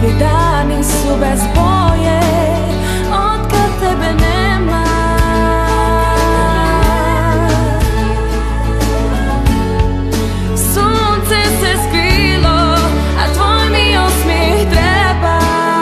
Ovi dani su bez boje otkad tebe nema. Sunce se skrilo, a tvoj mi osmijeh treba.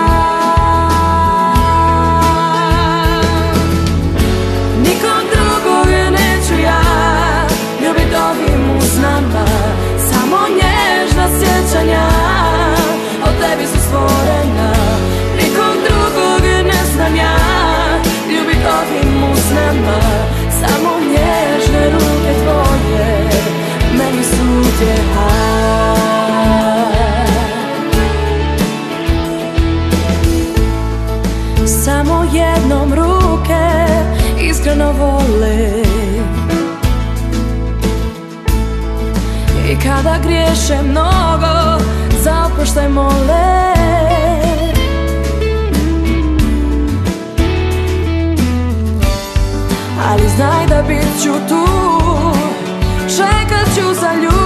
Nikog drugog neću ja ljubit ovim usnama, samo nježna sjećanja od tebi su stvorena. Nikog drugog ne znam ja ljubit ovim usnama, samo nježne ruke tvoje meni su utjeha. Samo jednom ruke iskreno vole, i kada griješe mnogo za oproštaj mole. Ali znaj da bit ću tu, čekat ću za ljubav.